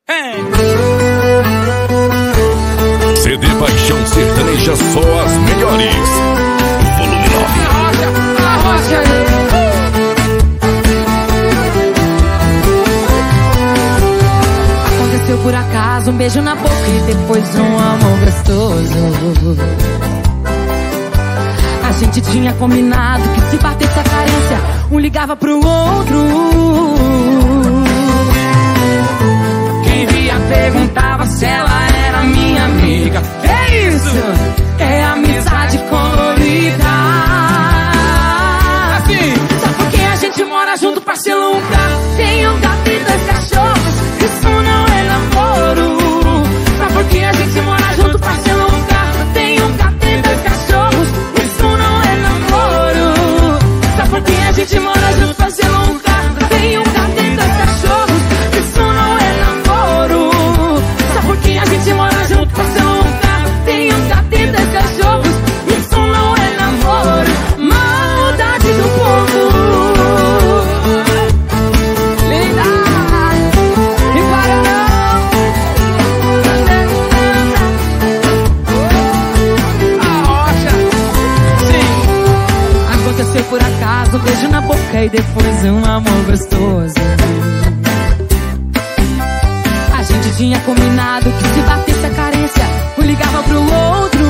CD Paixão Sertaneja, só as melhores. Volume 9. Arrocha. Aconteceu por acaso, um beijo na boca e depois um amor gostoso. A gente tinha combinado que se batesse a carência, um ligava pro outro. Quem via perguntava se ela era minha amiga. Que isso? É amizade colorida. Assim, só porque a gente mora junto, parceiro, um carro, tem um gato e 2 cachorros. Isso não é namoro. Só porque a gente mora junto, parceiro, um carro, tem um gato e 2 cachorros. Isso não é namoro. Só porque a gente mora junto, parceiro, um carro, tem um gato e 2 cachorros. Isso não é namoro. Só porque a gente mora junto, parceiro, um carro, tem um gato e 2 cachorros. Isso não é namoro. Maldade do povo. Linda. E para não. Arrocha. Sim. Aconteceu por acaso, um beijo na boca e depois um amor gostoso. A gente tinha combinado que se batesse a carência, um ligava pro outro.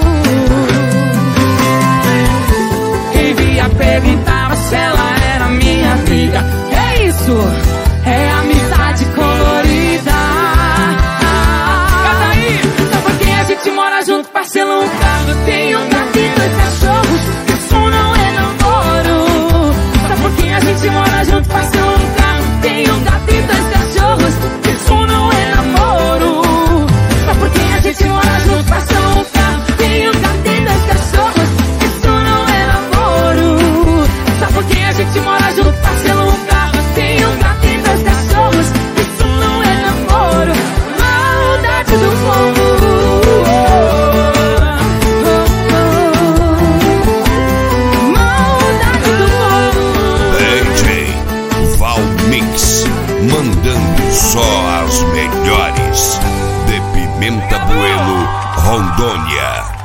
Quem via perguntava se ela era minha amiga. É isso, é amizade colorida. Cata aí, só porque a gente mora junto, parceiro, um carro, tem um gato e 2 cachorros. Isso não é namoro. Só porque a gente mora junto, parceiro, um carro, tem um gato e 2 cachorros. Isso não é namoro. Só porque a gente mora junto, parceiro, um carro, tem um gato e 2 cachorros. Isso não é namoro. Só porque a gente mora junto, parceiro, um carro, tem um gato e 2 cachorros. Isso não é namoro. Maldade do povo. Maldade do povo. DJ Valmix, mandando só as melhores. De Pimenta Bueno, Rondônia.